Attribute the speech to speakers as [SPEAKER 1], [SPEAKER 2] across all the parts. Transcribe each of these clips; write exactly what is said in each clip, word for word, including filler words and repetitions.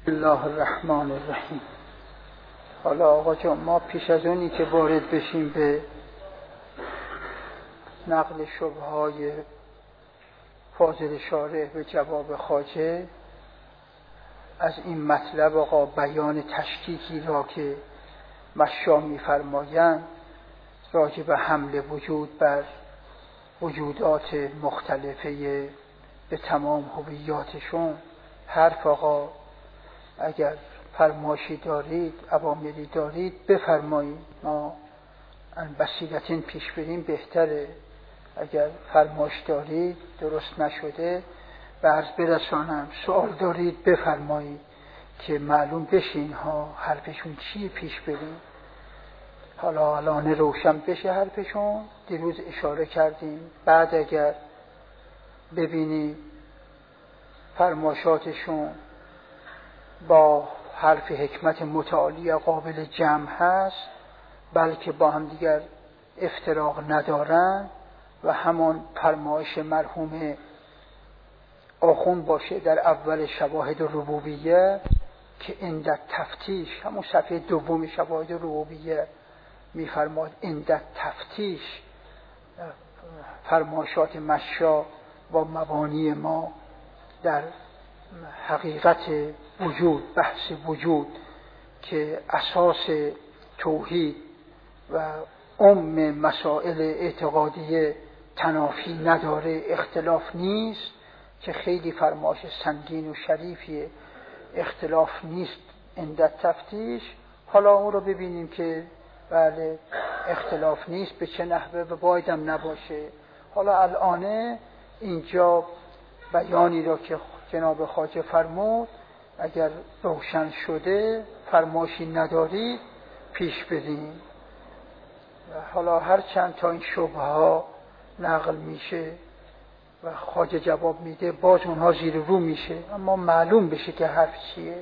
[SPEAKER 1] الله الرحمن الرحیم. حالا آقا جان، ما پیش از اونی که وارد بشیم به نقل شبهه‌های فاضل شارح به جواب خواجه، از این مطلب آقا بیان تشکیکی را که مشا می‌فرمایند راجع به حمل وجود بر وجودات مختلفه به تمام هویاتشون حرف آقا اگر فرمایشی دارید، اوامری دارید بفرمایید. ما ان بصیرتین پیش بریم بهتره. اگر فرمایش دارید درست نشده به عرض برسانم، سوال دارید بفرمایید که معلوم بشه اینها حرفشون چیه، پیش بریم. حالا الان روشن بشه حرفشون. دیروز اشاره کردیم بعد اگر ببینید فرمایشاتشون با حرف حکمت متعالی قابل جمع هست، بلکه با هم دیگر افتراق ندارن و همان فرمایش مرحوم آخوند باشه در اول شواهد ربوبیه که عند تفتیش، همون صفحه دوم شواهد ربوبیه میفرماد عند تفتیش فرمایشات مشا و مبانی ما در حقیقت وجود، بحث وجود که اساس توحید و ام مسائل اعتقادیه تنافی نداره، اختلاف نیست، که خیلی فرمایش سنگین و شریفیه، اختلاف نیست عند تفتیش. حالا اون رو ببینیم که بله اختلاف نیست، به چه نحوه و بایدم نباشه. حالا الان اینجا بیانی را که جناب خواجه فرمود اگر روشن شده، فرمایشی نداری پیش بریم. حالا هر چند تا این شبهه ها نقل میشه و خواجه جواب میده، باز اونها زیر رو میشه، اما معلوم بشه که حرف چیه.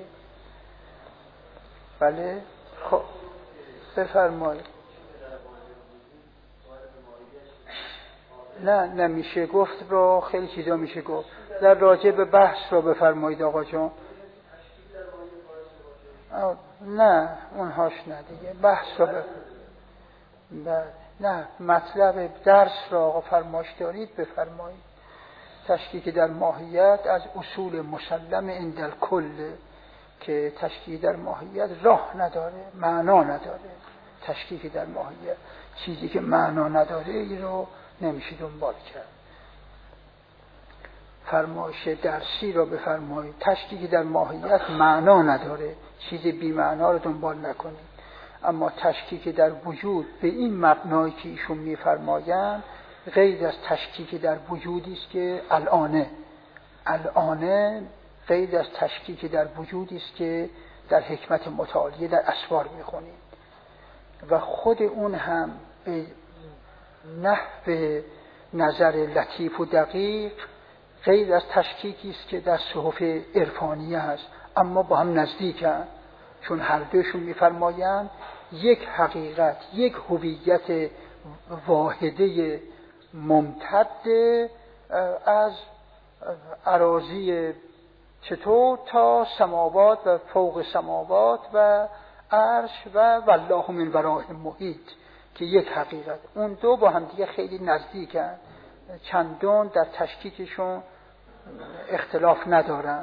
[SPEAKER 1] بله خب بفرمایید. نه نمیشه گفت، رو خیلی چیزا میشه گفت. در راجع به بحث رو بفرمایید آقا جان. نه اونهاش نه دیگه، بحث رو بفرمایید. نه مطلب درس را آقا فرمایش دارید بفرمایید. تشکیک در ماهیت از اصول مسلم عند الکل، که تشکیک در ماهیت راه نداره، معنا نداره. تشکیک در ماهیت چیزی که معنا نداره این رو نمیشه دنبال کرد. فرمایش درسی را بفرمایید. تشکیک در ماهیت معنا نداره، چیز بی معنا رو دنبال نکنید. اما تشکیک در وجود به این مبنایی که ایشون میفرمایند غیر از تشکیک در وجودی است که الانه الانه غیر از تشکیک در وجودی است که در حکمت متعالیه در اسوار میخونید و خود اون هم به نحو نظر لطیف و دقیق غیر از تشکیکی است که در صحف عرفانیه هست، اما با هم نزدیکن، چون هر دوشون میفرمایند یک حقیقت، یک هویت واحده ممتد از اراضی چطور تا سماوات و فوق سماوات و عرش و والله من ورائهم محیط، که یک حقیقت. اون دو با هم دیگه خیلی نزدیکن، چندان در تشکیکشون اختلاف ندارن.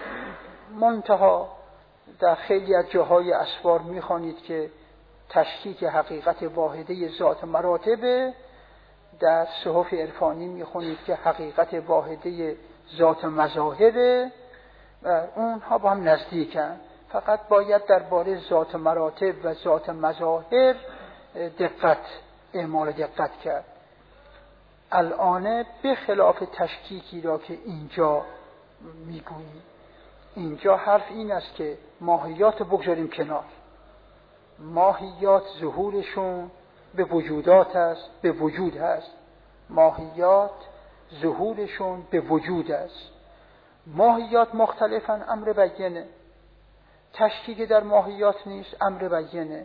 [SPEAKER 1] منتها در خیلی از جاهای اسوار میخوانید که تشکیک حقیقت واحده ذات مراتبه، در صحف عرفانی میخونید که حقیقت واحده ذات مظاهره و اونها با هم نزدیکن. فقط باید درباره ذات مراتب و ذات مظاهر دقت اعمال دقت کرد. الان به خلاف تشکیکی را که اینجا میگوییم، اینجا حرف این است که ماهیات بگذاریم کنار. ماهیات ظهورشون به وجودات است، به وجود هست. ماهیات ظهورشون به وجود است. ماهیات مختلفن، امر بیانه. تشکیک در ماهیات نیست، امر بیانه.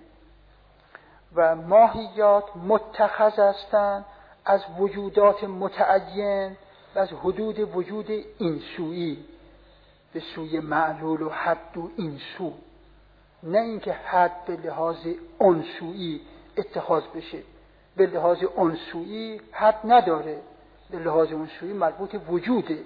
[SPEAKER 1] و ماهیات متخذ هستند از وجودات متعین و از حدود وجود اینسویی. به سوی معلول و حد و این سو، نه اینکه حد به لحاظ عنصری اتخاذ بشه. به لحاظ عنصری حد نداره، به لحاظ عنصری مربوط وجوده.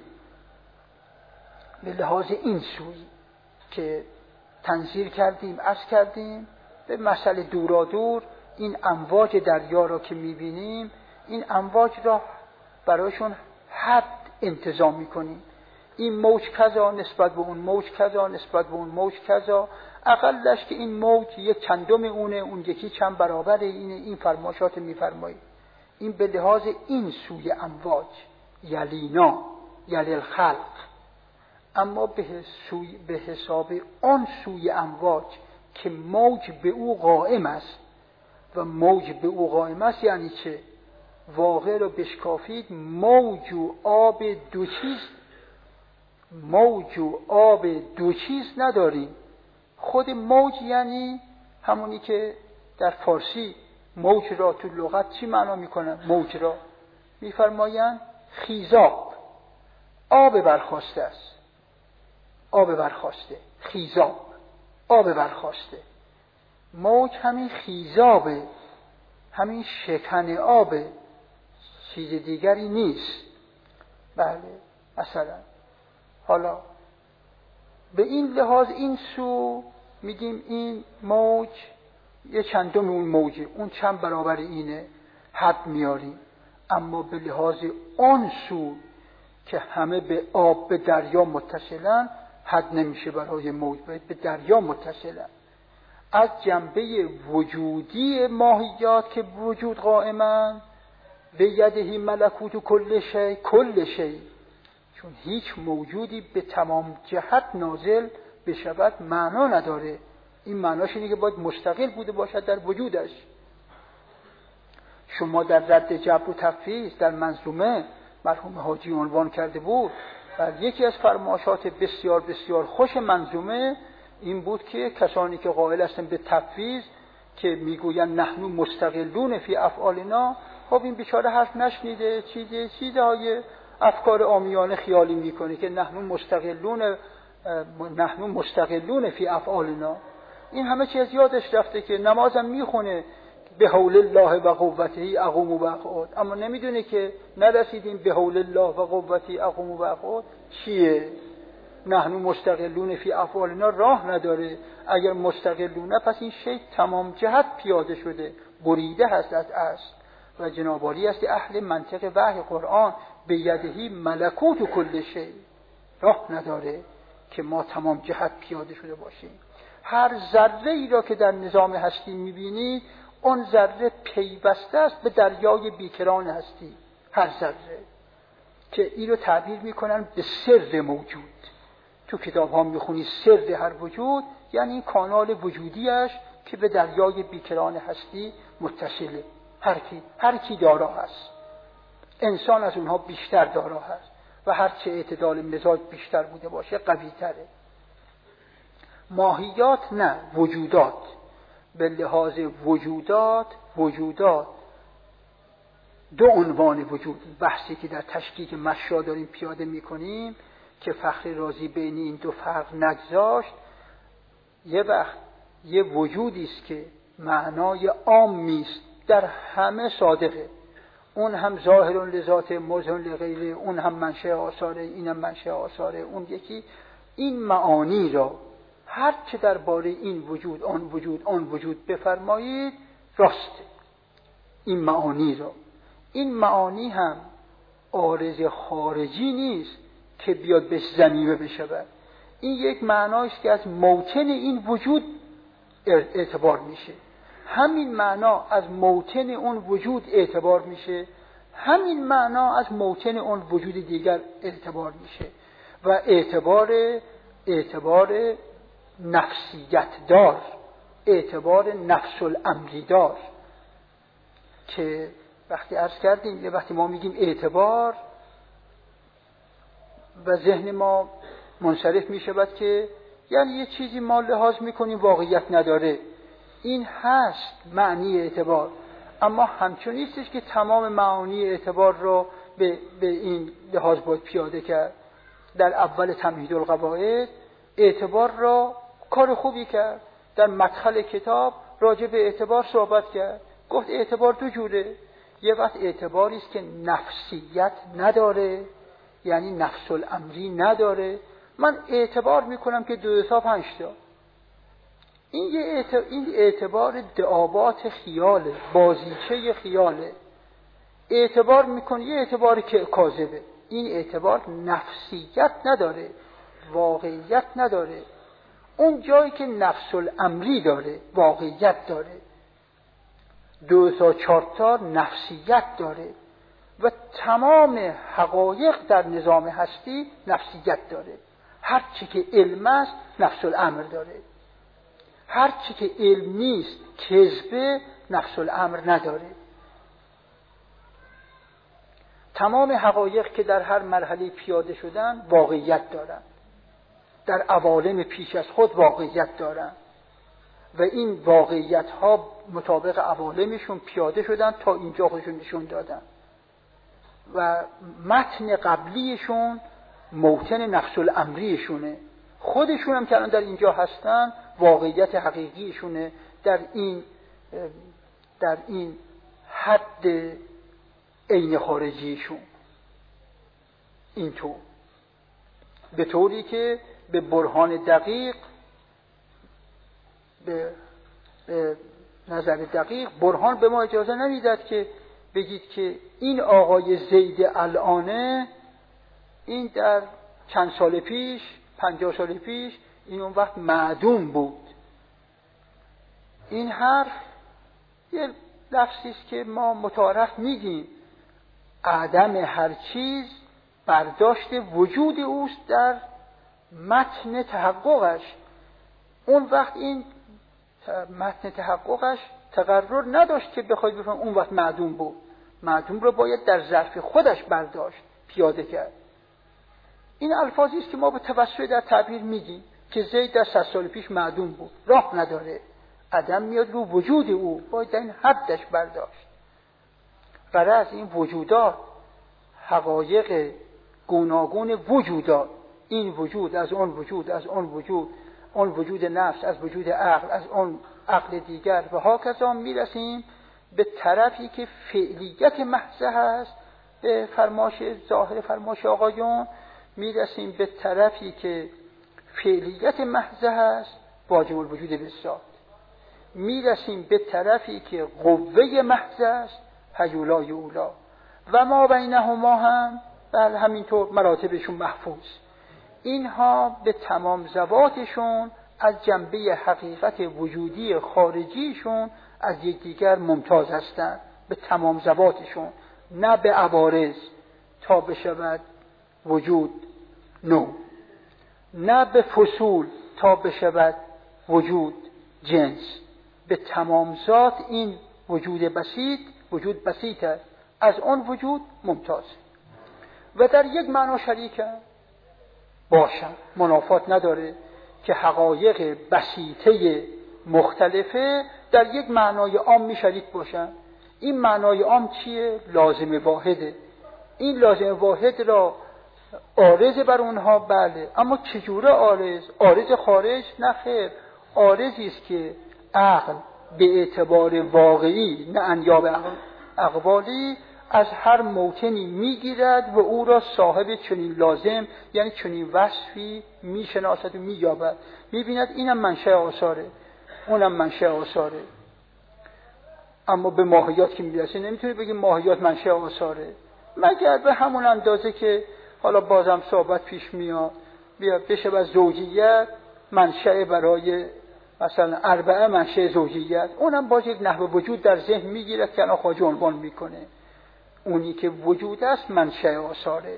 [SPEAKER 1] به لحاظ این سوی که تنظیر کردیم، عرض کردیم به مسئله دورا دور، این امواج دریا را که میبینیم، این امواج را برایشون حد انتظام میکنیم. این موج کذا نسبت به اون موج کذا نسبت به اون موج کذا، اقلش که این موج یک چندم اونه، اون یکی چند برابر اینه. این فرمایشات میفرمایید. این به لحاظ این سوی امواج، یلینا یلی الخلق. اما به سوی به حساب آن سوی امواج که موج به او قائم است، و موج به او قائم است یعنی چه؟ واقع رو بشکافید، موج و آب دو چیز، موج و آب دو چیز نداریم. خود موج یعنی همونی که در فارسی موج را تو لغت چی معنا میکنن؟ موج را میفرمایند خیزاب، آب برخاسته است. آب برخاسته، خیزاب، آب برخاسته. موج همین خیزابه، همین شکن آبه، چیز دیگری نیست. بله مثلا حالا به این لحاظ این سو میگیم این موج یه چندم اون موجه، اون چند برابر اینه، حد میاریم. اما به لحاظ آن سو که همه به آب به دریا متصلن، حد نمیشه برای موج، باید به دریا متصلن. از جنبه وجودی ماهیات که وجود قائمن، به یدهی ملکوت و کل شی، کل شی، چون هیچ موجودی به تمام جهت نازل بشود معنا نداره. این معناش اینه که باید مستقل بوده باشد در وجودش. شما در رد جبر و تفویض در منظومه مرحوم حاجی عنوان کرده بود و یکی از فرمایشات بسیار بسیار خوش منظومه این بود که کسانی که قائل هستند به تفویض که میگویند نحن مستقلون فی افعالنا، خب این بیچاره حرف نشنیده، چیزی چیزهای افکار عامیانه خیالی میکنه که نحن مستقلون نحن مستقلون فی افعالنا. این همه چیز یادش رفته که نمازم میخونه به حول الله و قوته اقوم و اقعد، اما نمیدونه که نرسیدیم به حول الله و قوته اقوم و اقعد چیه. نحن مستقلون فی افعالنا راه نداره. اگر مستقلونه پس این شی تمام جهت پیاده شده، بریده هست از اصل. و جناب عالی است اهل منطق وحی قرآن به یدهی ملکوت و کل شی، راه نداره که ما تمام جهت پیاده شده باشیم. هر ذره ای را که در نظام هستی میبینید، اون ذره پیوسته است به دریای بیکران هستی. هر ذره که این رو تعبیر میکنن به سر موجود. تو کتاب ها میخونی سر هر وجود، یعنی این کانال وجودیش که به دریای بیکران هستی متصله. هر کی هر کی دارا هست، انسان از اونها بیشتر دارا هست و هر چه اعتدال مزاج بیشتر بوده باشه قوی تره. ماهیات نه، وجودات. به لحاظ وجودات، وجودات دو عنوان وجود، بحثی که در تشکیک مشا داریم پیاده میکنیم که فخر رازی بین این دو فرق نگذاشت. یه وقت یه وجودی است که معنای عامی است، در همه صادقه، اون هم ظاهر لذات مظهر لغیره، اون هم منشأ آثاره، این هم منشأ آثاره. اون یکی این معانی را هر چه درباره این وجود آن وجود آن وجود بفرمایید راسته. این معانی را، این معانی هم عارض خارجی نیست که بیاد به ضمیمه بشود. این یک معنایش که از موطن این وجود اعتبار میشه. همین معنا از موطن اون وجود اعتبار میشه، همین معنا از موطن اون وجود دیگر اعتبار میشه و اعتبار اعتبار نفسیت دار، اعتبار نفس الامری دار. که وقتی عرض کردیم یه وقتی ما میگیم اعتبار و ذهن ما منصرف میشود که یعنی یه چیزی ما لحاظ میکنیم واقعیت نداره. این هست معنی اعتبار، اما همچون نیستش که تمام معانی اعتبار رو به, به این لحاظ باید پیاده کرد. در اول تمهید القواعد اعتبار را کار خوبی کرد. در مدخل کتاب راجع به اعتبار صحبت کرد، گفت اعتبار دو جوره. یه وقت اعتباری است که نفسیت نداره، یعنی نفس الامری نداره. من اعتبار میکنم که دو تا پنج تا. این یه اعتبار, این اعتبار دعابات خیاله، بازیچه خیاله. اعتبار میکنه یه اعتباری که کاذبه. این اعتبار نفسیت نداره، واقعیت نداره. اون جایی که نفس الامری داره، واقعیت داره. دو تا چهار تا نفسیت داره و تمام حقایق در نظام هستی نفسیت داره. هر چی که علم است نفس الامر داره، هر چی که علم نیست کذبه نفس الامر نداره. تمام حقایق که در هر مرحله پیاده شدن واقعیت دارن، در عوالم پیش از خود واقعیت دارن و این واقعیت ها مطابق عوالمشون پیاده شدن تا اینجا خودشون نشون دادن و متن قبلیشون موطن نفس الامریشونه. خودشون هم که الان در اینجا هستن واقعیت حقیقیشونه در این در این حد عین خارجیشون. اینطور به طوری که به برهان دقیق، به, به نظر دقیق برهان به ما اجازه نمیداد که بگید که این آقای زید الانه این در چند سال پیش، پنجاه سال پیش این اون وقت معدوم بود. این حرف یه لفظی است که ما متعارف میگیم. عدم هر چیز برداشت وجود اوست در متن تحققش. اون وقت این متن تحققش تقرر نداشت که بخواید بفهم اون وقت معدوم بود. معدوم رو باید در ظرف خودش برداشت، پیاده کرد. این الفاظی است که ما به توسط در تعبیر میگیم که زید در صد سال پیش معدوم بود، راه نداره. عدم میاد رو وجود او، باید در این حدش برداشت. غرض این وجودات حقایق گوناگون وجودات، این وجود از اون وجود، از اون وجود، اون وجود نفس از وجود عقل، از اون عقل دیگر و هاکذا میرسیم به طرفی که فعلیت محض هست. به فرماش ظاهر فرماش آقایون میرسیم به طرفی که فعلیت محض هست، واجب الوجود بالذات. میرسیم به طرفی که قوه محض است، هیولای اولا، و ما بینهما هم بل همینطور مراتبشون محفوظ. اینها به تمام ذواتشون از جنبه حقیقت وجودی خارجیشون از یکدیگر ممتاز هستند، به تمام ذواتشون، نه به عوارض تا بشود وجود نو، نه به فصول تا بشود وجود جنس. به تمام ذات این وجود بسیط، وجود بسیط است، از آن وجود ممتاز و در یک معنا شریک باشن. منافات نداره که حقایق بسیطه مختلفه در یک معنای عام می شریک باشن. این معنای عام چیه؟ لازم واحده. این لازم واحد را عارض بر اونها، بله، اما چجوره عارض؟ عارض خارج؟ نه خیر، عارضی است که عقل به اعتبار واقعی، نه انیاب اقوالی، از هر موطنی میگیرد و او را صاحب چنین لازم، یعنی چنین وصفی میشناسد و مییابد. میبیند اینم منشأ آثاره، اونم منشأ آثاره. اما به ماهیات که میرسه نمیتونی بگی ماهیات منشأ آثاره، مگر به همون اندازه که حالا بازم صحبت پیش میاد بیا بشه از زوجیت منشأ برای مثلا اربعه منشأ زوجیت، اونم باز یک نحو وجود در ذهن میگیرد که الان خواجه عنوان میکنه. اونی که وجود است منشأ آثاره.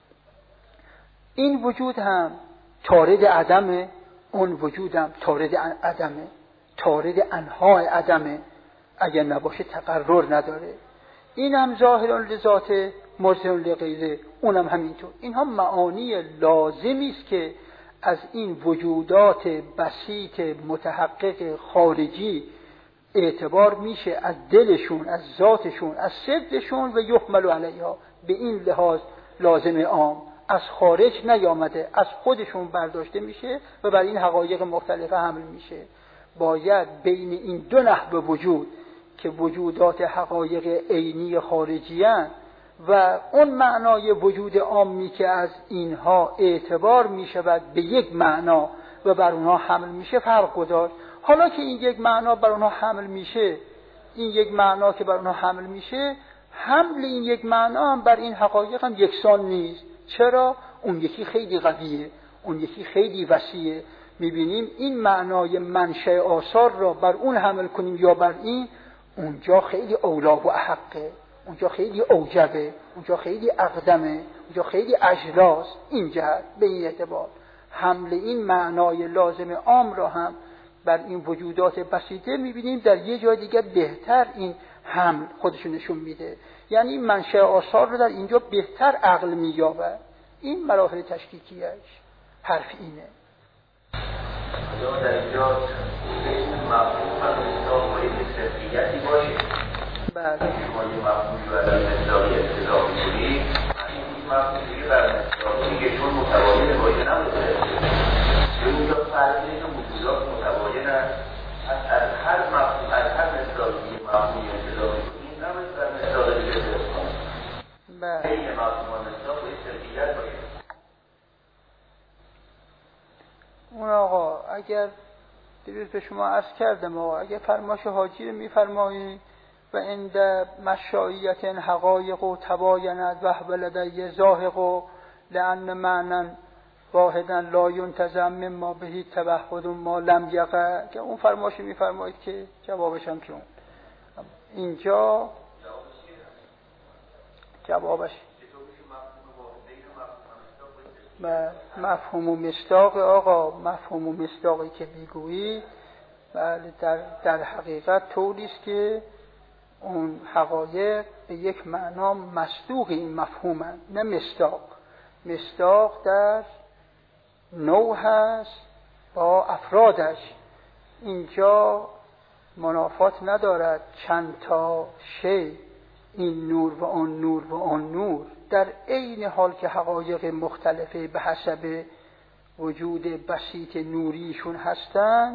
[SPEAKER 1] این وجود هم طارد عدمه، اون وجود هم طارد عدمه، طارد انواع عدمه. اگر نباشه تقرر نداره. این هم ظاهر لذات، مظهر لغیره، اونم همینطور. اینها معانی لازمی است که از این وجودات بسیط متحقق خارجی اعتبار میشه از دلشون، از ذاتشون، از صدشون و یحمل علیها. به این لحاظ لازم عام. از خارج نیامده، از خودشون برداشته میشه و بر این حقایق مختلفه حمل میشه. باید بین این دو نحو وجود که وجودات حقایق عینی خارجی هستند و اون معنای وجود عامی که از اینها اعتبار میشود به یک معنا و بر اونها حمل میشه فرق گذاشت. حالا که این یک معنا بر اونها حمل میشه، این یک معنا که بر اونها حمل میشه، حمل این یک معنا هم بر این حقایق هم یکسان نیست. چرا؟ اون یکی خیلی قویه، اون یکی خیلی وسیعه. میبینیم این معنای منشأ آثار را بر اون حمل کنیم یا بر این، اونجا خیلی اولا و احقه، اونجا خیلی اوجبه، اونجا خیلی اقدمه، اونجا خیلی اجلاس. این جهت به این اعتبار حمل این معنای لازم عام را هم بر این وجودات بسیطه میبینیم در یه جای دیگه بهتر این حمل خودشون نشون میده. یعنی منشأ آثار رو در اینجا بهتر عقل مییابه. این مراحل تشکیکیش حرف اینه.
[SPEAKER 2] در اینجا مفهوم و مصداق باید صرفیتی باشه.
[SPEAKER 1] بله.
[SPEAKER 2] شما یه مفهومی رو در مصداقی ابتدا می‌کنید، این مفهوم دیگه بر مصداقی که چون متباین باید نبوده. چون اینجا فرق بین موجودات متباین است. از هر مفهوم، از هر مصداقی مفهومی ابتدا می‌کنید، نباید بر مصداق دیگه ابتدا کنید.
[SPEAKER 1] بله.
[SPEAKER 2] بین مفهوم و مصداق باید صرفیت باشه.
[SPEAKER 1] اون آقا اگر دیروز به شما عرض کردم آقا اگر فرماش حاجی رو میفرمایید و عند مشاییت حقایق و تباینت و لدی ظاهق و لأن معنی واحدا لا ینتزع مما به توحد ما لم یقع، که اون فرماش میفرمایید که جوابش هم که اون اینجا جوابش مفهوم و مصداق. آقا مفهوم و مصداقی که میگویی بله در, در حقیقت طوری است که اون حقایق به یک معنا مصدوق این مفهومن، نه مصداق. مصداق در نوع هست با افرادش. اینجا منافات ندارد چند تا شی، این نور و آن نور و آن نور، در عین حال که حقایق مختلفه به حسب وجود بسیط نوریشون هستند،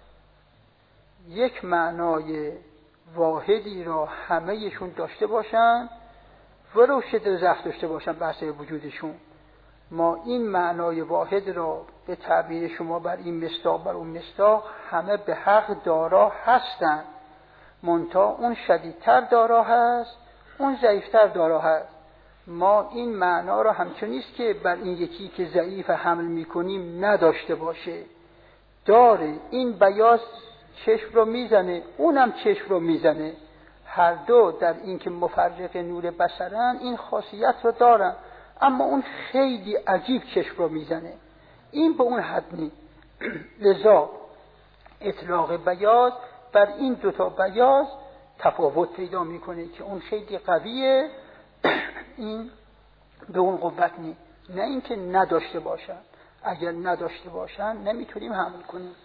[SPEAKER 1] یک معنای واحدی را همه‌شون داشته باشند ولو شدت ضعف داشته باشند به حسب وجودشون. ما این معنای واحد را به تعبیر شما بر این مصداق بر اون مصداق همه به حق دارا هستند، منتها اون شدیدتر دارا هست، اون ضعیفتر دارا هست. ما این معنا را همچنیست که بر این یکی که ضعیف حمل میکنیم نداشته باشه، داره. این بیاض چشم رو میزنه، اونم چشم رو میزنه، هر دو در این که مفرق نور بصرن این خاصیت رو دارن، اما اون خیلی عجیب چشم رو میزنه، این به اون حد نی. لذا اطلاق بیاض بر این دوتا بیاض تفاوت پیدا میکنه که اون خیلی قویه، این به اون قوت نی. نه اینکه نداشته باشن، اگر نداشته باشن نمیتونیم حمل کنیم.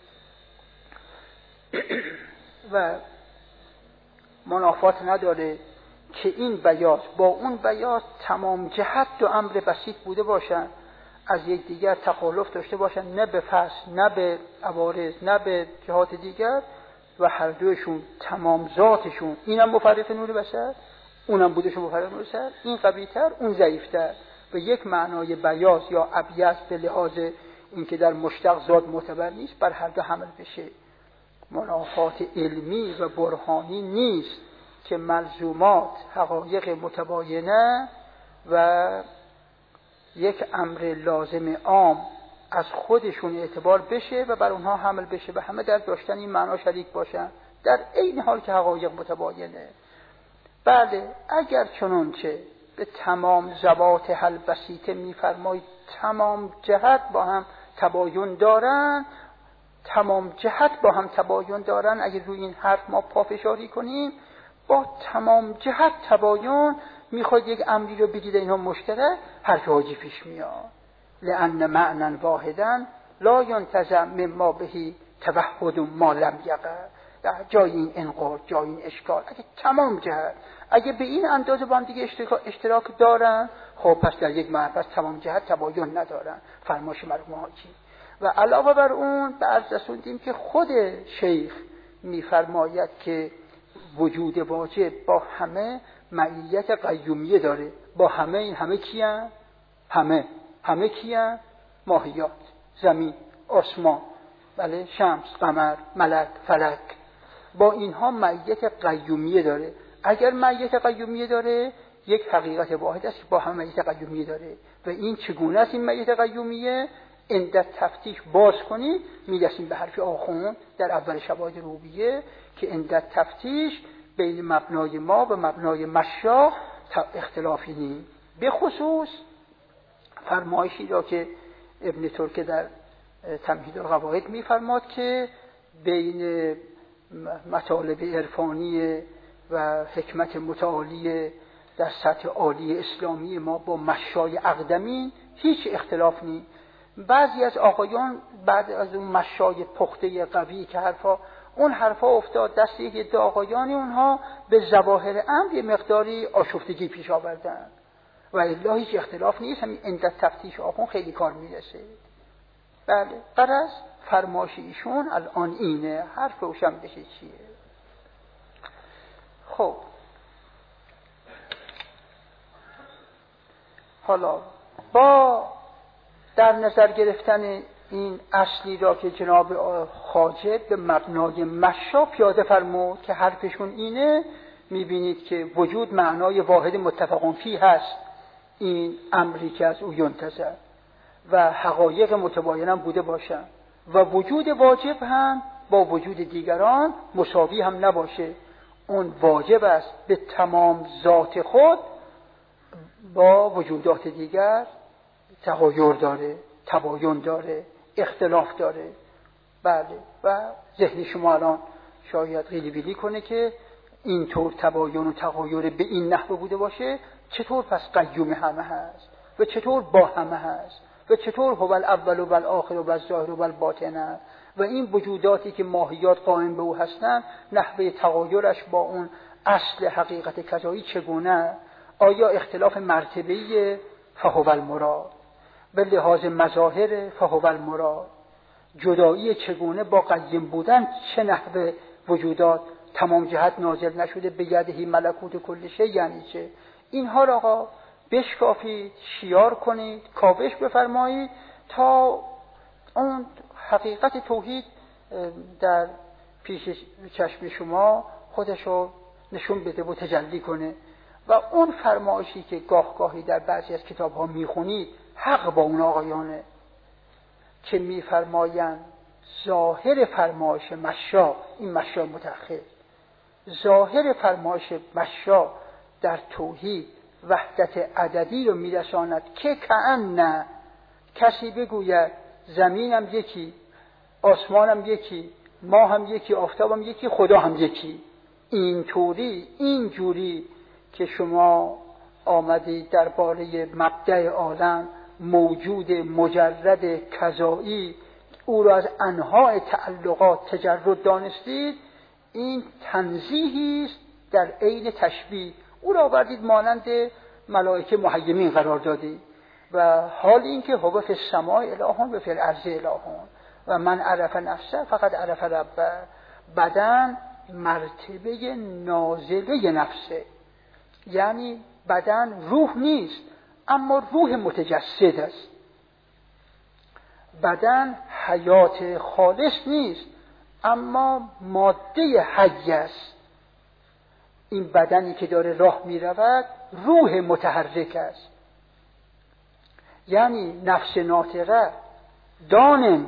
[SPEAKER 1] و منافات نداره که این بیاض با اون بیاض تمام جهت دو امر بسیط بوده باشن، از یک دیگر تخالف داشته باشن، نه به فصل نه به عوارض نه به جهات دیگر، و هر دوشون تمام ذاتشون، اینم مفرق نور بصر اونم بودشون مفرق نور بصر، این قوی‌تر اون ضعیف‌تر، به یک معنای بیاض یا ابیض به لحاظ اینکه در مشتق ذات معتبر نیست بر هر دو حمل بشه. منافات علمی و برهانی نیست که ملزومات حقایق متباینه و یک امر لازم عام از خودشون اعتبار بشه و بر اونها حمل بشه و همه در داشتن این معنا شریک باشن در عین حال که حقایق متباینه. بله اگر چنانچه به تمام ذوات حل بسیطه میفرمایید تمام جهت با هم تباین دارن، تمام جهت با هم تباین دارن، اگر روی این حرف ما پافشاری کنیم با تمام جهت تباین میخواد یک امری رو بگید اینها مشترک، حرف حاجی پیش میاد. لأن معنی واحدا لا ینتزع مما به توحد ما لم یقع، جای این انقاض، جای این اشکال، اگه تمام جهت اگه به این اندازه با هم دیگه اشتراک دارن، خب پس در یک محبت تمام جهت تباین ندارن. فرمایش مرحوم حاجی. و علاوه بر اون به عرض رسوندیم که خود شیخ میفرماید که وجود واجب با همه معیت قیومیه داره. با همه، این همه کیان؟ همه همه کیان؟ ماهیات، زمین، آسمان، بله، شمس، قمر، ملک، فلک. با اینها معیت قیومیه داره. اگر معیت قیومیه داره، یک حقیقت واحد است که با هم معیت قیومیه داره. و این چگونه است این معیت قیومیه؟ اندر تفتیش باز کنید میرسیم به حرف آخوند در اول شواهد ربوبیه که اندر تفتیش بین مبنای ما و مبنای مشا اختلافی نیست. به خصوص فرمایشی را که ابن ترک در تمهید القواعد میفرماد که بین مطالب عرفانی و حکمت متعالی در سطح عالی اسلامی ما با مشای اقدمین هیچ اختلاف نیست. بعضی از آقایان بعد از اون مشای پخته قوی که حرفا اون حرفا افتاد دست یک عده آقایانی، اونها به ظواهر امر یه مقداری آشفتگی پیش آوردن و الا هیچ اختلاف نیست. همین اندر تفتیش آخون خیلی کار میرسه. بله، غرض فرمایش ایشون الان اینه. حرف روشن بشه چیه. خب حالا با در نظر گرفتن این اصلی را که جناب خواجه به مبنای مشا پیاده فرمود که حرفشون اینه، میبینید که وجود معنای واحد متفقون فی هست، این امری که از او ینتظر و حقایق متباینم بوده باشن و وجود واجب هم با وجود دیگران مساوی هم نباشه. اون واجب است به تمام ذات خود با وجودات دیگر تغایر داره، تباین داره، اختلاف داره. بله، و ذهن شما الان شاید غیلی بیلی کنه که اینطور تباین و تغایر به این نحو بوده باشه، چطور پس قیوم همه هست و چطور با همه هست و چطور هو الاول و الاخر و الظاهر و الباطن است و این وجوداتی که ماهیات قائم به او هستند نحوه تغایرش با اون اصل حقیقت کذایی چگونه؟ آیا اختلاف مرتبه‌ای فهو المراد به لحاظ مظاهر فهو المراد، جدایی چگونه با قیم بودن چه نحوه وجودات تمام جهت نازل نشده به یدهی ملکوت کل شی یعنی چه؟ اینها را آقا بشکافید، شیار کنید، کاوش بفرمایید تا اون حقیقت توحید در پیش چشم شما خودشو نشون بده و تجلی کنه. و اون فرمایشی که گاه گاهی در بعضی از کتاب ها میخونید حق با اون آقایانه که میفرمایند ظاهر فرمایش مشا، این مشا متأخر، ظاهر فرمایش مشا در توحید وحدت عددی رو میرساند که کأن کسی بگوید زمینم یکی، آسمانم یکی، ما هم یکی، آفتابم یکی، خدا هم یکی. این طوری، این جوری که شما آمدید درباره مبدأ عالم موجود مجرد کذایی او را از انواع تعلقات تجرد دانستید، این تنزیهی است در عین تشبیه. او را آوردید مانند ملائکه محیمین قرار دادید و حال این که هو فی السماء الهون و فی الارض الهون و من عرف نفسه فقط عرف ربه. بدن مرتبه نازله نفسه، یعنی بدن روح نیست اما روح متجسد است. بدن حیات خالص نیست اما ماده حی است. این بدنی که داره راه می رود روح متحرک است. یعنی نفس ناطقه دانن،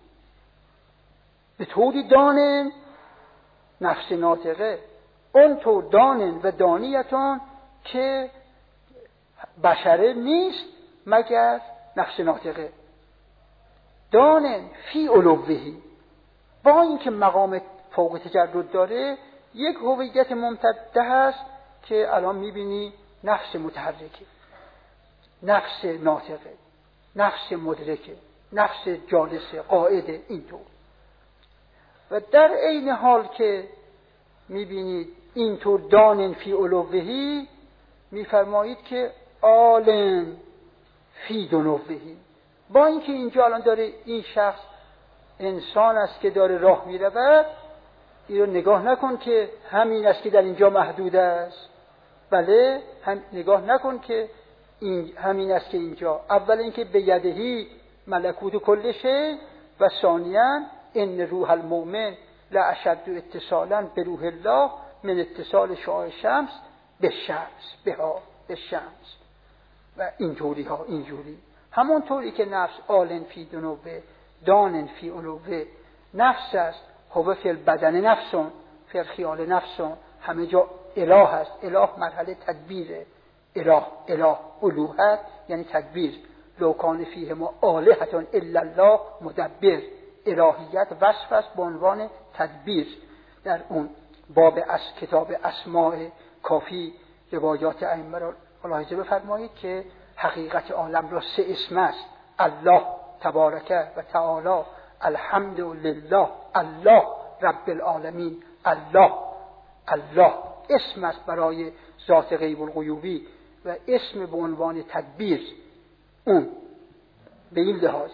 [SPEAKER 1] به طوری دانن نفس ناطقه اون طور دانن و دانیتون که بشره نیست مگر نفس ناطقه. دانن فی علوهی، با این که مقام فوق تجرد داره یک هویت ممتده هست که الان میبینی نفس متحرکه، نفس ناطقه، نفس مدرکه، نفس جالسه، قاعده، اینطور. و در عین حال که میبینید اینطور دانن فی علوهی، میفرمایید که آلن فی دنوهی. با اینکه اینجا الان داره این شخص انسان است که داره راه میرود، این رو نگاه نکن که همین است که در اینجا محدود است. بله، هم نگاه نکن که این همین است که اینجا. اول اینکه به یدهی ملکوت کل شیء و ثانیاً ان روح المؤمن لاشد اتصالا به روح الله من اتصال شعاع شمس به شمس بها به شمس و اینجوری ها اینجوری. همونطوری که نفس آلن فی دنوه دانن فی علوه نفس است، هو فی البدن نفسون فی الخیال نفسون، همه جا اله است. اله مرحله تدبیره. اله اله الوهت یعنی تدبیر. لو کان فیهما آلهة الا الله مدبر. الهیت وصف است به عنوان تدبیر. در اون باب از کتاب اسماء کافی روایات ائمه را ملاحظه بفرمایید که حقیقت عالم را سه اسم است: الله تبارک و تعالی، الحمد لله، الله رب العالمین. الله الله اسم است برای ذات غیب الغیوبی و اسم به عنوان تدبیر. اون به این لحاظ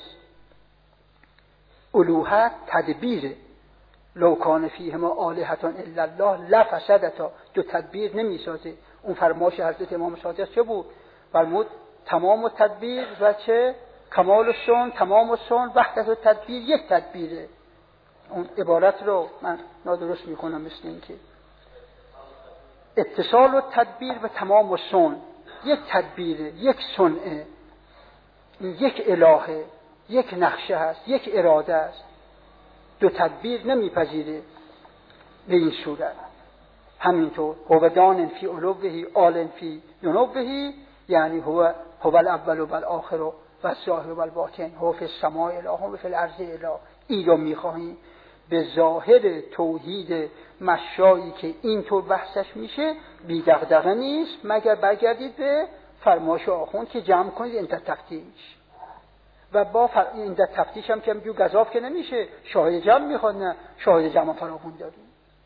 [SPEAKER 1] الوهت تدبیره. لو کان فیهما آلهة الا الله لفسدتا. دو تدبیر نمیسازه. اون فرمایش حضرت امام صادق چه بود؟ فرمود تمام و تدبیر و چه کمال و سن، تمام و سن وحدت و تدبیر یک تدبیره. اون عبارت رو من نادرست میکنم، مثل این که اتصال و تدبیر و تمام و سن یک تدبیره، یک صنعه، یک الهه، یک نقشه هست، یک اراده است. دو تدبیر نمیپذیره به این صورت. همینطور هو دانن فی علوهی آلن فی دنوهی، یعنی هو هو الاول و الاخر و الظاهر و الباطن، هو فی السماء اله و فی الارض اله. این رو میخواهیم به ظاهر توحید مشایی که اینطور بحثش میشه بی دغدغه نیست، مگر برگردید به فرمایش آخوند که جمع کنید این تفتیش. و با فر... این تفتیش هم که میگه گزاف که نمیشه، شاهد جمع میخواد. نه، شاهد جمع فراوون داریم.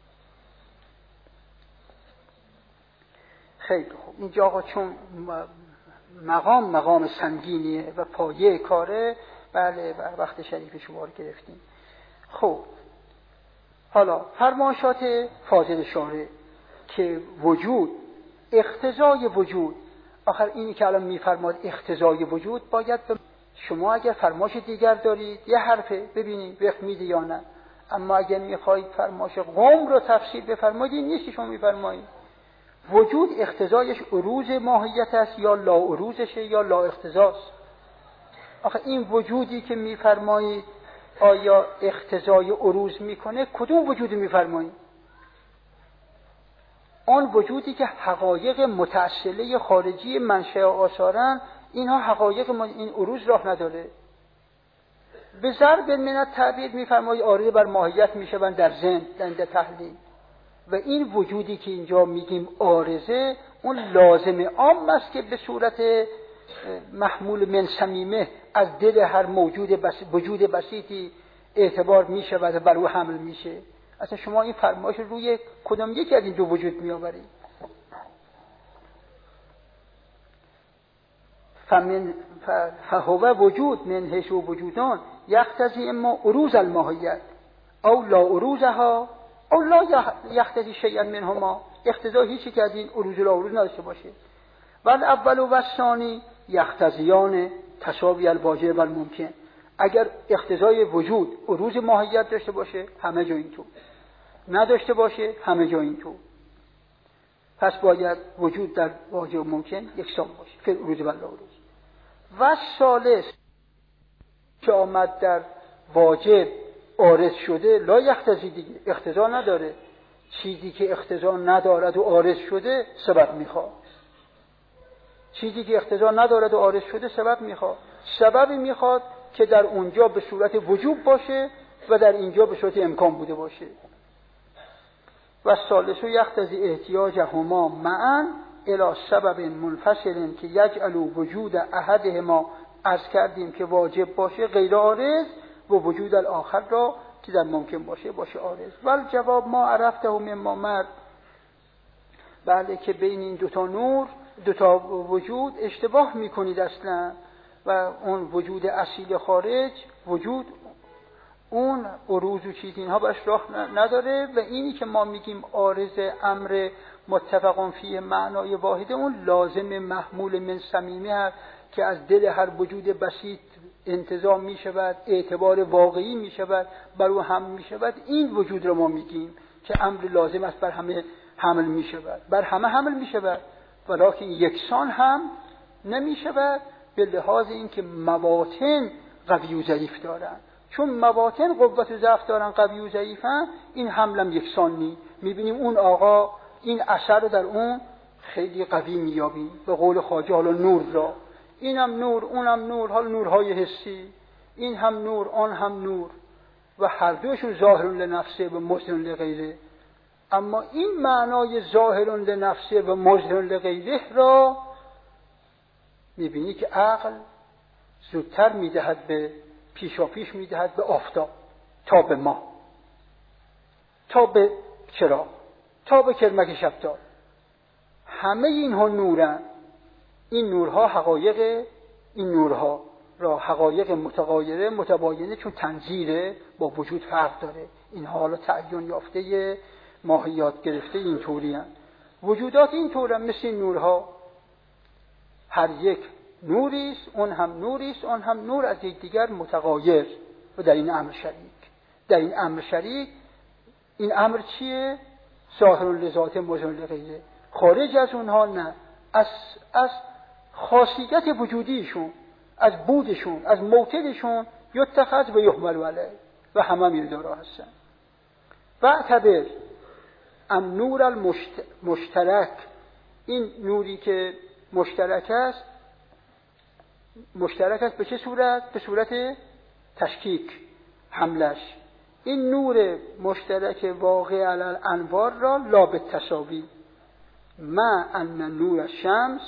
[SPEAKER 1] خیلی خوب. اینجا آقا چون مقام مقام سنگینیه و پایه کاره، بله وقت شریف شما رو گرفتیم. خب حالا فرمایشات فاضل شارع که وجود اقتضای وجود، آخر اینی که الان میفرماد اقتضای وجود، باید به شما اگر فرمایش دیگر دارید یه حرفه ببینید بفهمید یا نه. اما اگر میخواید فرمایش قوم رو تفسیر بفرمایید، این نیست که شما میفرمایید وجود اقتضایش عروض ماهیت است یا لا عروضشه یا لا اقتضاست. آخه این وجودی که میفرمایید آیا اقتضای عروض میکنه؟ کدوم وجودی میفرمایید؟ آن وجودی که حقایق متأصله خارجی منشأ آثارن، اینها حقایق این عروض راه نداره. به ضرب من التعبیر میفرمایید عارض بر ماهیت میشوند در ذهن در تحلیل. و این وجودی که اینجا میگیم عارضه، اون لازم عام است که به صورت محمول من صمیمه از دل هر موجود بس وجود بسیطی اعتبار میشه و بر او حمل میشه. اصلا شما این فرمایش روی کدام یکی از این دو وجود میآورید؟ فمن فهو وجود من حیث وجودان یقتضی اما عروض الماهیت او لا عروضها او لا یقتضی شیئا منهما. اقتضا هیچی که از این عروض و لا عروض نداشته باشه. ولی اول و الثانی یقتضیان تساوی الواجب و الممکن. اگر اقتضای وجود عروض ماهیت داشته باشه همه جا اینطور، نداشته باشه همه جا اینطور. پس باید وجود در واجب و ممکن یکسان باشه فی عروض و لا عروض. و ثالث که آمد در واجب عارض شده لا یقتضی، دیگه اقتضا نداره. چیزی که اقتضا ندارد و عارض شده سبب میخواد. چیزی که اقتضا ندارد و عارض شده سبب میخواد. سببی میخواد که در اونجا به صورت وجوب باشه و در اینجا به صورت امکان بوده باشه. و ثالثو یقتضی احتیاجهما معا الی سبب منفصل که یجعل وجود احدهما، از کردیم که واجب باشه غیر عارض و وجود الاخر را که در ممکن باشه باشه عارض. ولی جواب ما عرفته مما مرد، بله که بین این دوتا نور دوتا وجود اشتباه میکنید اصلا، و اون وجود اصیل خارج وجود اون عروض و چیز اینها باش راه نداره، و اینی که ما میگیم عارض امر متفقون فیه معنای واحده، اون لازم محمول من صمیمه هست که از دل هر وجود بسیط انتظام میشود، اعتبار واقعی میشود، بر او حمل میشود. این وجود رو ما میگیم که امر لازم است بر همه حمل میشود، بر همه حمل میشود، ولیکن یکسان هم نمیشود به لحاظ اینکه مواطن قوی و ضعیف دارن. چون مواطن قوت و ضعف دارن، قوی و ضعیفن، این حملم یکسان نی. میبینیم اون آقا این اثر رو در اون خیلی قوی میابیم، به قول خواجه حالا نور را، اینم نور اونم نور، حالا نورهای حسی، این هم نور آن هم نور، و هر دوشون ظاهر لنفسه و مظهر لغیره. اما این معنای ظاهر لنفسه و مظهر لغیره را میبینی که عقل زودتر میدهد به پیشا پیش میدهد به آفتاب، تا به ما، تا به چراغ، تا به کرمک شبتاب. همه اینها نورن. این نورها حقایق، این نورها را حقایق متغایره متباینه، چون تنظیره با وجود فرق داره. این حالا تعین یافته ماهیات گرفته این طوری هست. وجودات این طور هم مثل این نورها، هر یک نوریست، اون هم نوریست، اون هم نور از یک دیگر متغایر، و در این امر شریک. در این امر شریک، این امر چیه؟ ظاهر لذات مظهر لغیره. خارج از اونها نه، از از خاصیت وجودیشون، از بودشون، از موطنشون یتخذ و یحمل علیه، و همه میردارا هستن. و اعتبر ان نور المشترک، این نوری که مشترک است، مشترک است به چه صورت؟ به صورت تشکیک حملش. این نور مشترک واقع علی الانوار را لا بالتساوی، ما ان نور الشمس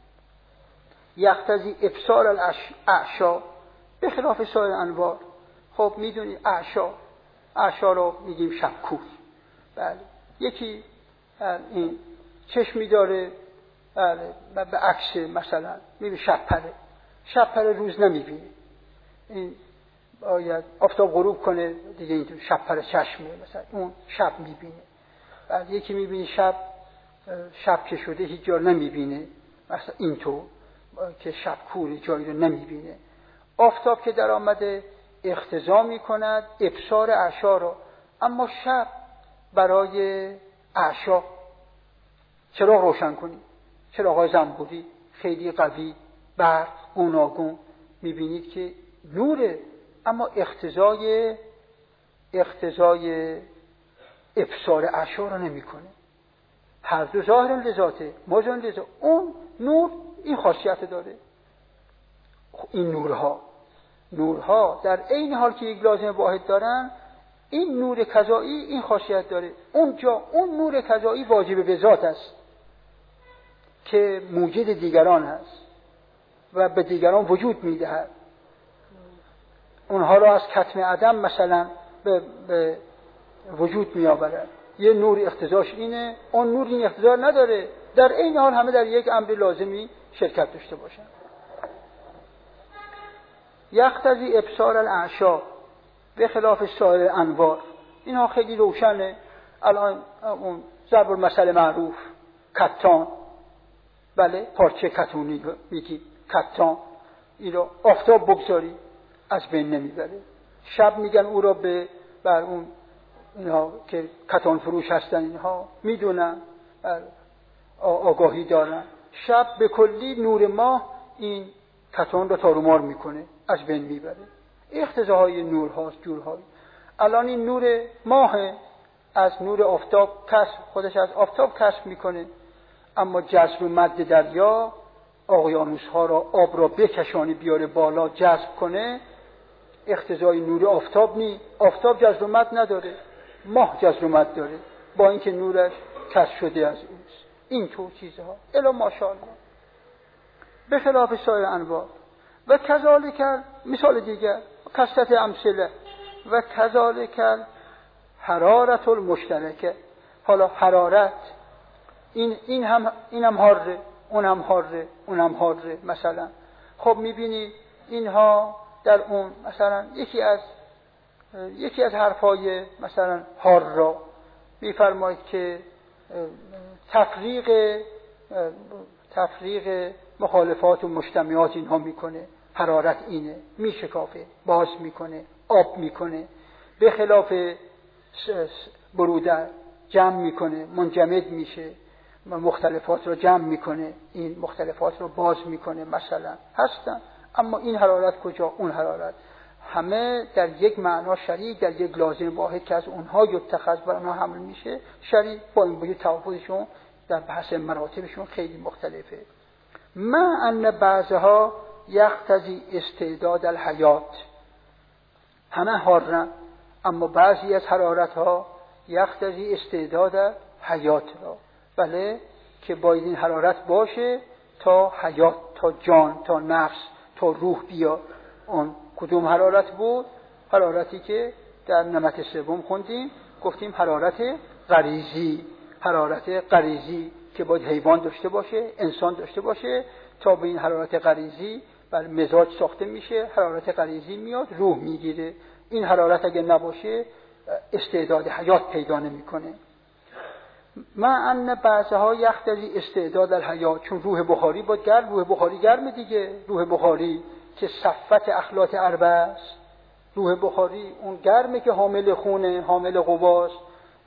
[SPEAKER 1] یقتضی ابصار الاعشا به خلاف سایر انوار. خب میدونید اعشا، اعشا رو میگیم شبکور. بله، یکی این چشمی داره، بله، به عکس مثلا میبینی شب پره، شب پره روز نمیبینه، این باید آفتاب غروب کنه دیگه اینطور شب پره چشمه، مثلا اون شب میبینه. بعد یکی میبینی شب شب که شده هیچ جا نمیبینه، مثلا اینطور که شب کوری جایی رو نمیبینه. آفتاب که در آمده اقتضا میکند ابصار اعشا رو، اما شب برای اعشا چراغ روشن کنی، چراغ زنبوری خیلی قوی، برق گوناگون، میبینید که نوره، اما اقتضای اقتضای ابصار اعشا رو نمیکنه. هر دو ظاهر لذاته، مظهر لذاته. اون نور این خاصیت داره. این نورها نورها در عین حال که یک لازم واحد دارن، این نور کذایی این خاصیت داره. اونجا اون نور کذایی واجب به ذات است که موجد دیگران هست و به دیگران وجود میدهد، اونها را از کتم عدم مثلا به, به وجود میآورد. یه نور اقتضاش اینه، اون نور این اقتضا نداره، در این حال همه در یک امر لازمی شرکت داشته باشن. یقتضی ابصار الاعشا به خلاف سایر انوار. اینها خیلی روشنه. الان اون ضرب المثل معروف کتان، بله، پارچه کتونی میگی کتان، این رو آفتاب بگذاری از بین نمیبره. شب میگن او را به بر اون اینها که کتان فروش هستن اینها میدونن، آگاهی دارن. شب به کلی نور ماه این کتان را تارومار میکنه، از بین میبره. اقتضاهای نور هاست، جورهای. الان این نور ماه از نور آفتاب کسب، خودش از آفتاب کسب میکنه، اما جذب و مد دریا اقیانوس ها را، آب را بکشانی بیاره بالا جذب کنه، اقتضای نور آفتاب نی. آفتاب جذب و مد نداره، ماه جذب و مد داره، با اینکه نورش کسب شده از اوست. این تو چیزها الا ماشاءالله به خلاف سایر انواع. و کذالک مثال دیگر کثرت امثله، و کذالک حرارت المشترکه. حالا حرارت این این هم این هم حاره، اون هم حاره، اون هم حاره مثلا. خب میبینی اینها در اون مثلا یکی از یکی از حرفای مثلا حار را میفرماید که تفریق تفریق مخالفات و مجتمعات اینها میکنه. حرارت اینه، میشکافه، باز میکنه، آب میکنه، به خلاف برودت جمع میکنه، منجمد میشه، مختلفات رو جمع میکنه، این مختلفات رو باز میکنه مثلا هستن. اما این حرارت کجا؟ اون حرارت همه در یک معنا شریک، در یک لازم واحد که از اونها یتخذ بر اونها حمل میشه شریک، با این وجود تفاوتشون در بحث مراتبشون خیلی مختلفه. ما ان بعضها یقتضی استعداد الحیات، همه حارن اما بعضی از حرارت ها یقتضی استعداد حیات را، بله که باید این حرارت باشه تا حیات، تا جان، تا نفس، تا روح بیاد. اون کدوم حرارت بود؟ حرارتی که در نمط سوم خوندیم، گفتیم حرارت غریزی. حرارت غریزی که باید حیوان داشته باشه، انسان داشته باشه تا به این حرارت غریزی بر مزاج ساخته میشه، حرارت غریزی میاد روح میگیره. این حرارت اگه نباشه استعداد حیات پیدا نمیکنه. ما ان بعضها یقتضی استعداد الحیات، چون روح بخاری باید گرم، روح بخاری گرمه دیگه، روح بخاری که صفت اخلاط اربع است. روح بخاری اون گرمه که حامل خونه، حامل قواست،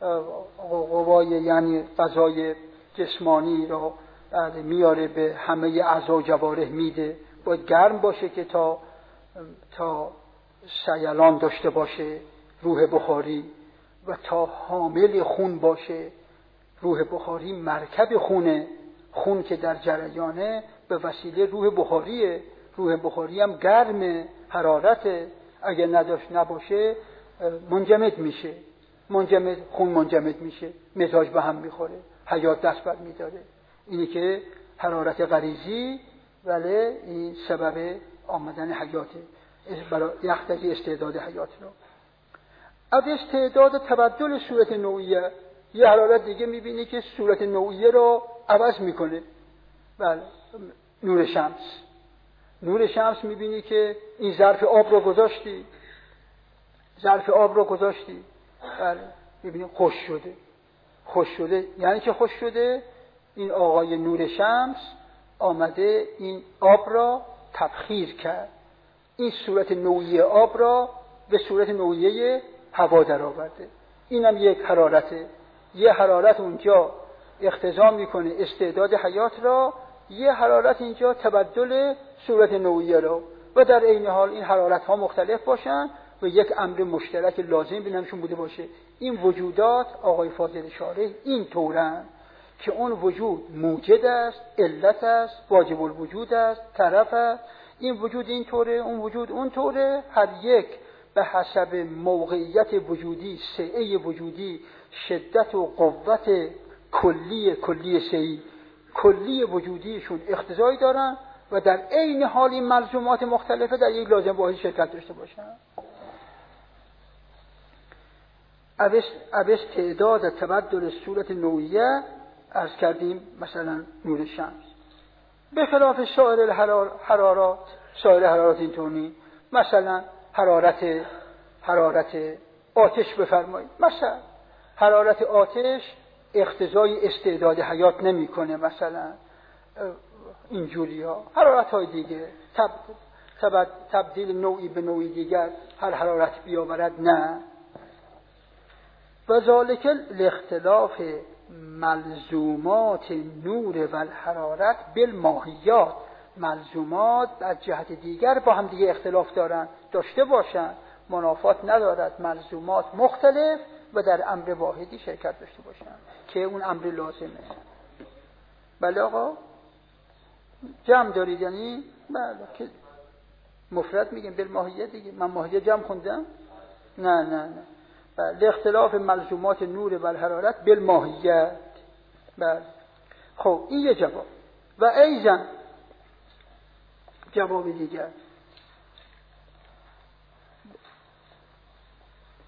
[SPEAKER 1] قوای یعنی غذای جسمانی را میاره به همه اعضا و جوارح میده. باید گرم باشه که تا تا سیلان داشته باشه روح بخاری، و تا حامل خون باشه. روح بخاری مرکب خونه، خون که در جریانه به وسیله روح بخاریه. روح بخاری هم گرمه، حرارته، اگه نداشت نباشه منجمد میشه، منجمد خون منجمد میشه، مزاج به هم میخوره، حیات دست بر میداره. اینی که حرارت غریزی، ولی این سبب آمدن حیاته، برای یقتضی استعداد حیات رو. از استعداد تبدل صورت نوعیه، یه حرارت دیگه میبینی که صورت نوعیه رو عوض میکنه. بله، نور شمس. نور شمس میبینی که این ظرف آب رو گذاشتی، ظرف آب رو گذاشتی، بله میبینی خوش شده. خوش شده یعنی که خوش شده، این آقای نور شمس آمده این آب را تبخیر کرد، این صورت نوعیه آب را به صورت نوعیه هوا در آورده. اینم یک حرارته. یه حرارت اونجا اقتضا میکنه استعداد حیات را، یه حرارت اینجا تبدل صورت نوعیه را، و در عین حال این حرارت ها مختلف باشن و یک امر مشترک لازم بینمشون بوده باشه. این وجودات آقای فاضل شارح این طورن که اون وجود موجد است، علت است، واجب الوجود است، طرف است. این وجود این طوره، اون وجود اون طوره، هر یک به حسب موقعیت وجودی، سعه وجودی، شدت و قوت کلی کلی سعی کلی وجودیشون اقتضایی دارن و در عین حال این ملزومات مختلفه در یک لازم واحد شرکت داشته باشن. اوست تعداد تبدل صورت نوعیه عرض کردیم مثلا نور شمس، به خلاف سایر الحرارات. سایر حرارات اینطور نیست. مثلا حرارت حرارت آتش بفرمایید، مثلا حرارت آتش اقتضای استعداد حیات نمیکنه، مثلا اینجوری ها. حرارت های دیگه تب تب تبدیل نوعی به نوعی دیگر هر حرارت بیاورد، نه. و ذالک الاختلاف ملزومات نور و الحرارت بالماهیات. ملزومات از جهت دیگر با هم دیگه اختلاف دارن، داشته باشن، منافات ندارد. ملزومات مختلف و در امر واحدی شرکت داشته باشن که اون امر لازمه. بله آقا جمع دارید یعنی؟ بله که مفرد میگیم بالماهیه دیگه. من ماهیه جمع خوندم؟ نه نه نه. بله اختلاف ملزومات نور و الحرارت بالماهیت. بله خب این یه جواب. و ایضا جواب دیگر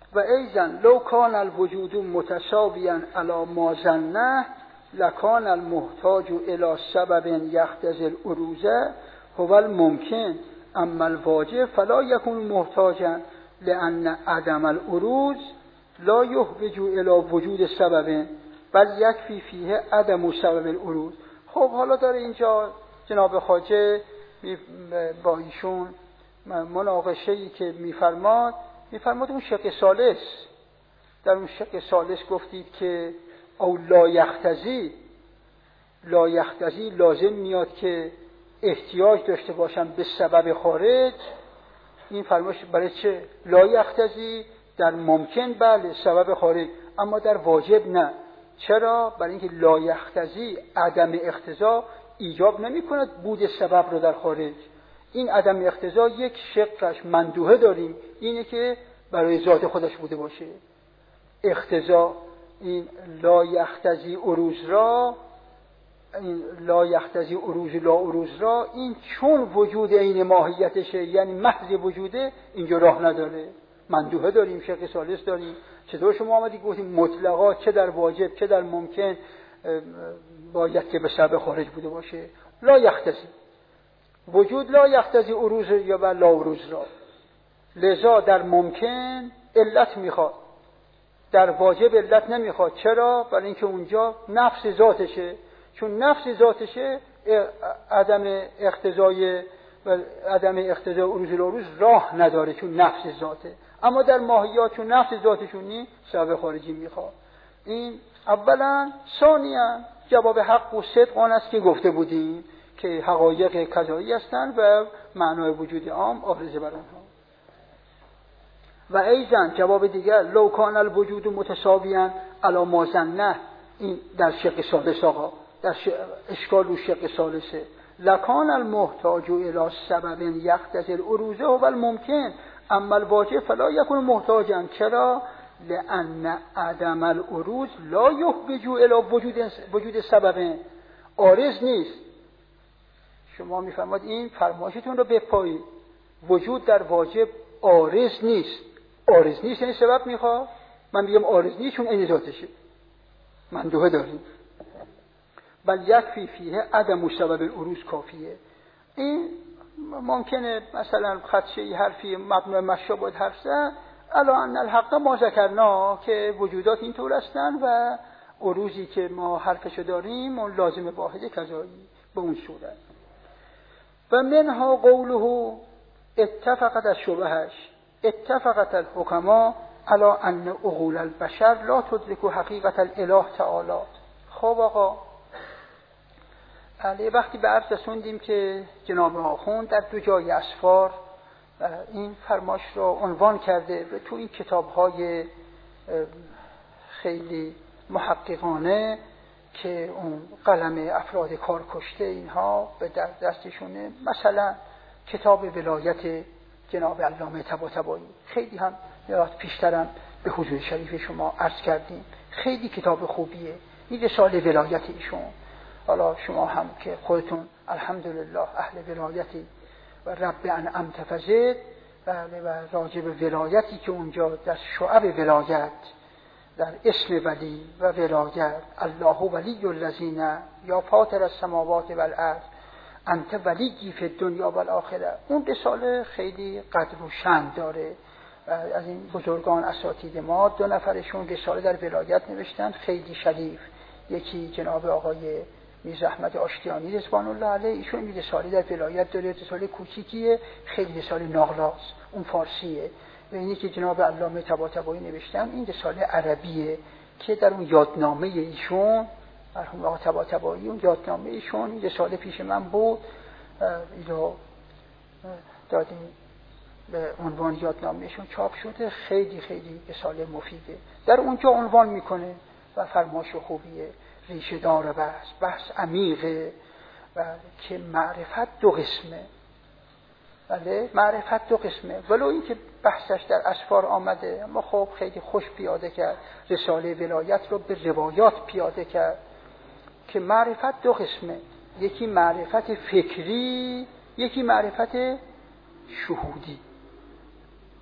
[SPEAKER 1] و ایزن لو کان الوجود متساویا علی ما ظنه لکان المحتاج الی سبب یختضی العروض هو الممکن اما الواجب فلا یکون محتاجا لان عدم العروض لا یحوج الی وجود سبب بل یکفی فیه عدم سبب العروض. خب حالا داره اینجا جناب خواجه با ایشون مناقشه‌ای که میفرماد میفرماد اون شق ثالث، در اون شق ثالث گفتید که او لا یختضی، لا یختضی لازم میاد که احتیاج داشته باشن به سبب خارج. این فرمایش برای چه؟ لا یختضی در ممکن بله سبب خارج، اما در واجب نه. چرا؟ برای اینکه لا یختضی عدم اقتضا ایجاب نمی کند بود سبب رو در خارج. این عدم اقتضا یک شقش مندوحه داریم، اینه که برای ذات خودش بوده باشه. اقتضا این لا یختضی عروض را، این لا یختضی عروض لا عروض را، این چون وجود عین ماهیتشه یعنی محض وجوده، اینجا راه نداره. مندوحه داریم، شق ثالث داریم. چطور شما آمدی گفتیم مطلقا چه در واجب چه در ممکن باید که به سبب خارج بوده باشه. لا یختضی وجود لا یختضی عروض یا بر لا عروض را، لذا در ممکن علت میخواد، در واجب علت نمیخواد. چرا؟ برای اینکه اونجا نفس ذاتشه، چون نفس ذاتشه عدم اقتضای عدم اقتضای عروض العروض راه نداره چون نفس ذاته. اما در ماهیات چون نفس ذاتشون نیست سبب خارجی میخواد. این اولا. ثانیا جواب حق و صدق آن است که گفته بودیم که حقایق کذایی هستند و معنای وجود عام آرزه بر آنها. و ایضا جواب دیگر لو کان الوجود متساویا علی ما ظنه، این در شق ثالث آقا، در اشکال و شق ثالثه، لکان المحتاج الی سبب یختضی العروض هو الممکن اما الواجب فلا یکون محتاجا. چرا؟ لان عدم العروض لا یحوج الی وجود وجود سبب، عارض نیست. شما میفرماد این فرمایشتون رو بپایید، وجود در واجب عارض نیست. عارض نیست یعنی سبب میخواد. من میگم عارض نیست چون این ذاتشه، مندوحه داریم. بل یکفی فیه عدم سبب العروض کافیه. این ممکنه مثلا خدشه حرفی مبنای مشا باید حرف زد الا ان الحق ما ذکرنا که وجودات اینطور هستن و عروضی که ما حرفشو داریم اون لازم واحد کذایی به اون صورت. و منها قوله اتفقت از شبهش اتفقت الحکما علی ان عقول البشر لا تدرک حقیقت الاله تعالی. خب آقا علی وقتی به عرض رسوندیم که جناب آخوند در دو جای اسفار این فرماش را عنوان کرده و تو این کتاب‌های خیلی محققانه که اون قلم افراد کار کشته اینها به دستشونه، مثلا کتاب ولایت جناب علامه طباطبایی، خیلی هم پیشترم به حضور شریف شما عرض کردیم، خیلی کتاب خوبیه. این رساله ولایت ایشون، حالا شما هم که خودتون الحمدلله اهل ولایتی و رب انعمت فزد و راجع به ولایتی که اونجا در شعب ولایت در اسم ولی و ولایت الله ولی الذین یا فاطر السماوات و الارض انت ولی فی الدنیا و الاخره، اون رساله خیلی قدر و شأن داره. از این بزرگان اساتید ما دو نفرشون رساله در ولایت نوشتن خیلی شریف. یکی جناب آقای میرزا احمد آشتیانی رضوان الله علیه، ایشون این رساله در ولایت داره، رساله کوچیکیه خیلی رساله ناغلاست، اون فارسیه. و اینی که جناب علامه طباطبایی نوشتن این رساله عربیه که در اون یادنامه ایشون مرحوم آقا طباطبایی اون یادنامه ایشون این رساله پیش من بود، اینو دادیم به عنوان یادنامهشون چاپ شده، خیلی خیلی رساله مفیده. در اونجا عنوان میکنه و فرماش خوبیه، ریشه دار بحث بحث عمیقه و که معرفت دو قسمه. بله معرفت دو قسمه، ولو این که بحثش در اسفار آمده اما خب خیلی خوش پیاده کرد، رساله ولایت رو به روایات پیاده کرد که معرفت دو قسمه، یکی معرفت فکری، یکی معرفت شهودی.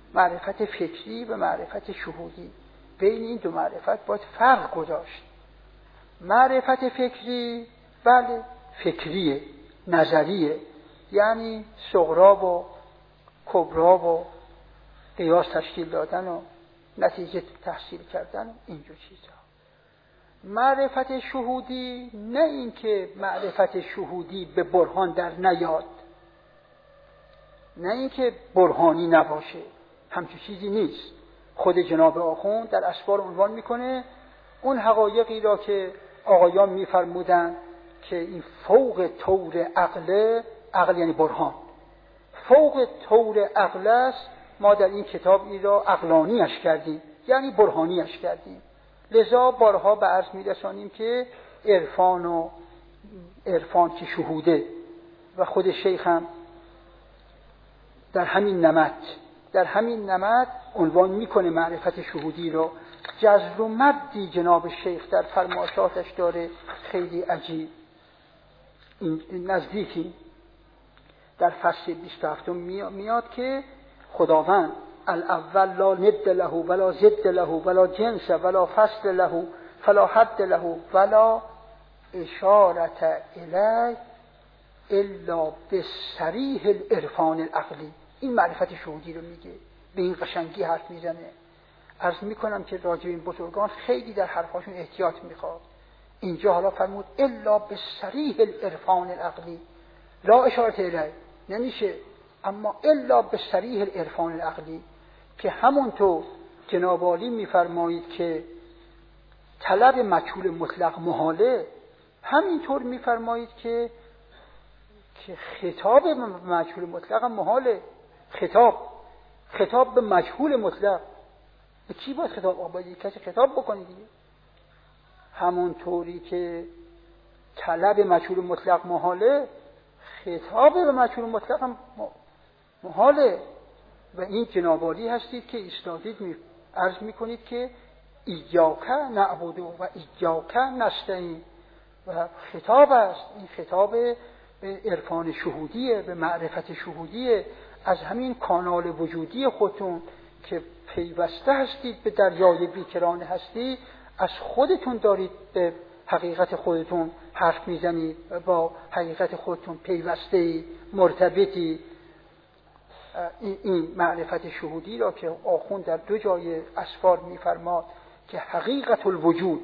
[SPEAKER 1] معرفت فکری و معرفت شهودی. بین این دو معرفت باید فرق گذاشت. معرفت فکری بله فکریه، نظریه، یعنی صغرا و کبرا و قیاس تشکیل دادن و نتیجه تحصیل کردن و اینجور چیزها. معرفت شهودی نه این که معرفت شهودی به برهان در نیاد، نه این که برهانی نباشه، همچون چیزی نیست. خود جناب آخوند در اسفار عنوان میکنه اون حقایقی را که آقایان میفرمودن که این فوق طور عقل، عقل یعنی برهان، فوق طور عقل است، ما در این کتاب این را عقلانیش کردیم، یعنی برهانیش کردیم. لذا بارها به عرض میرسانیم که عرفان و عرفان که شهوده و خود شیخ هم در همین نمط در همین نمط عنوان میکنه معرفت شهودی رو. جزر و مدی جناب شیخ در فرمایشاتش داره خیلی عجیب. این نزدیکی در فصل بیست و هفت میاد که خداوند الاول لا ند له ولا ضد له ولا جنس ولا فصل له فلا حد له ولا اشارت الی الا بصریح العرفان العقلی. این معرفت شهودی رو میگه، به این قشنگی حرف میزنه. عرض میکنم که راجع به این بزرگان خیلی در حرفاشون احتیاط میخواد. اینجا حالا فرمود الا بصریح العرفان العقلی، لا اشارت الی نمیشه، اما الا بصریح العرفان العقلی، که همونطور جناب عالی میفرمایید که طلب مجهول مطلق محاله، همینطور میفرمایید که که خطاب به مجهول مطلق محاله. خطاب خطاب به مجهول مطلق، به کی باید خطاب آبادی؟ کسی خطاب بکنه دیگه. همونطوری که طلب مجهول مطلق محاله، خطاب به مجهول مطلق هم محاله. و این جناب عالی هستید که ایستادید می عرض میکنید که ایاک نعبد و ایاک نستعین، و خطاب است. این خطاب به عرفان شهودیه، به معرفت شهودیه. از همین کانال وجودی خودتون که پیوسته هستید به دریای بیکران هستی، از خودتون دارید به حقیقت خودتون حرف میزنید و با حقیقت خودتون پیوسته مرتبطی. این معرفت شهودی را که آخوند در دو جای اسفار میفرماد که حقیقت الوجود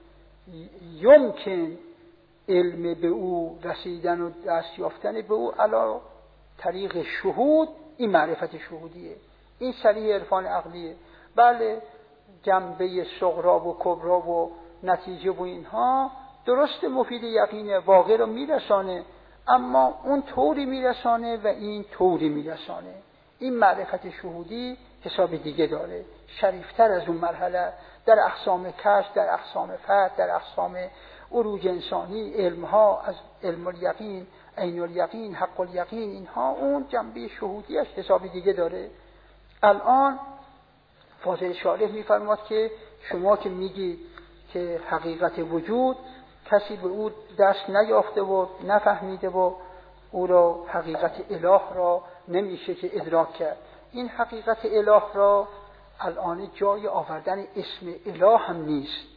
[SPEAKER 1] یمکن علم به او رسیدن و دست یافتن به او علا طریق شهود، این معرفت شهودیه، این صریح عرفان عقلیه. بله جنبه صغرا و کبرا و نتیجه و اینها درست مفید یقینه، واقع رو میرسانه، اما اون طوری میرسانه و این طوری میرسانه. این معرفت شهودی حساب دیگه داره، شریفتر از اون مرحله. در اقسام کشف، در اقسام فتح، در اقسام عروج انسانی، علمها از علم الیقین، عین الیقین، حق الیقین، اینها اون جنبه شهودیش حساب دیگه داره. الان فاضل شارح میفرماد که شما که میگی که حقیقت وجود کسی به او دست نیافته و نفهمیده و او را حقیقت اله را نمیشه که ادراک کرد، این حقیقت اله را الان جای آوردن اسم اله هم نیست،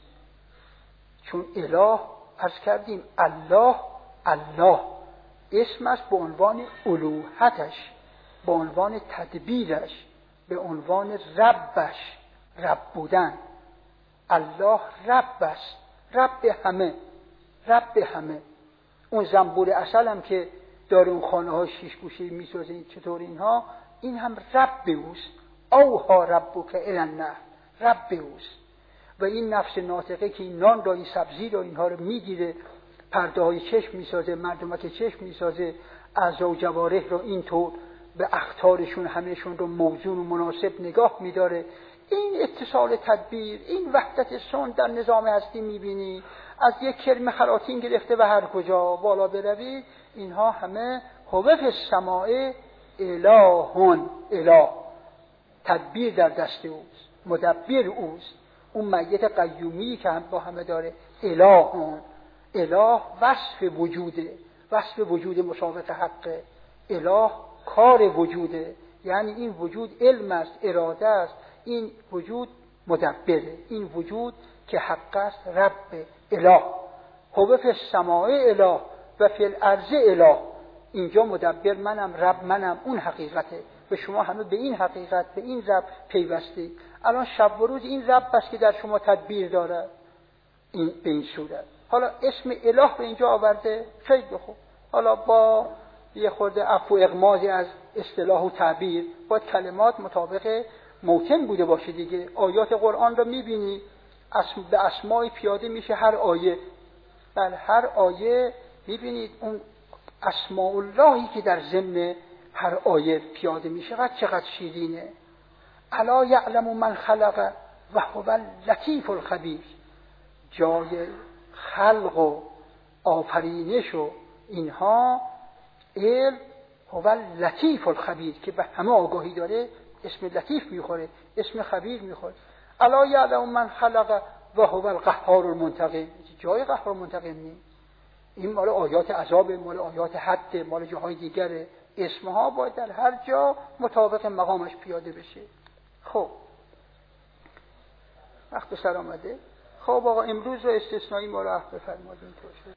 [SPEAKER 1] چون اله عرض کردیم الله الله اسم است به عنوان الوهتش، به عنوان تدبیرش، به عنوان ربش، رب بودن. الله رب است، رب همه، رب همه. اون زنبور عسل هم که داره اون خانه های شیش گوشه میسازه چطور اینها، این هم رب اوست. اوها ربک الی النحل، رب اوست. و این نفس ناطقه که این نان را، این سبزی را، اینها رو میگیره، پرده های چشم میسازه، مردمک چشم میسازه، اعضا و جوارح رو اینطور به اختارشون همهشون رو موزون و مناسب نگاه میداره. این اتصال تدبیر، این وحدت سن در نظام هستی میبینی. از یک کرم خراطین گرفته و هر کجا بالا بروی، اینها همه هوف السماء الهون، اله، تدبیر در دست اوست، مدبر اوست. اون میت قیومی که هم با همه داره، الهون، اله وصف وجوده، وصف وجود مسابق حقه، اله کار وجوده، یعنی این وجود علم است، اراده است، این وجود مدبره، این وجود که حق است، رب اله، هو فی السماء اله و فی الارض اله. اینجا مدبر منم، رب منم، اون حقیقته. و شما همه به این حقیقت، به این رب پیوستید. الان شب و روز این رب است که در شما تدبیر داره. این به این صورت حالا اسم اله به اینجا آورده، خیلی خوب. حالا با یه خورده عفو و اغماضی از اصطلاح و تعبیر باید کلمات مطابق موتن بوده باشه دیگه. آیات قرآن رو میبینی اسم به اسمای پیاده میشه هر آیه. بله هر آیه میبینید اون اسماء اللهی که در ضمن هر آیه پیاده میشه قد چقدر شیرینه. الا یعلم من خلق و هو اللطیف الخبیر. جای خلق و آفرینش و اینها علم هو اللطیف الخبیر که به همه آگاهی داره، اسم لطیف میخوره، اسم خبیر میخوره. الا یعلم من خلق و هو القهار المنتقم. جای قهار منتقم نیست، این مال آیات عذاب، مال آیات حد، مال جاهای دیگره. اسمها باید در هر جا مطابق مقامش پیاده بشه. خب وقت سر آمده. خب آقا امروز رو استثنایی ما رو عفو بفرمایید.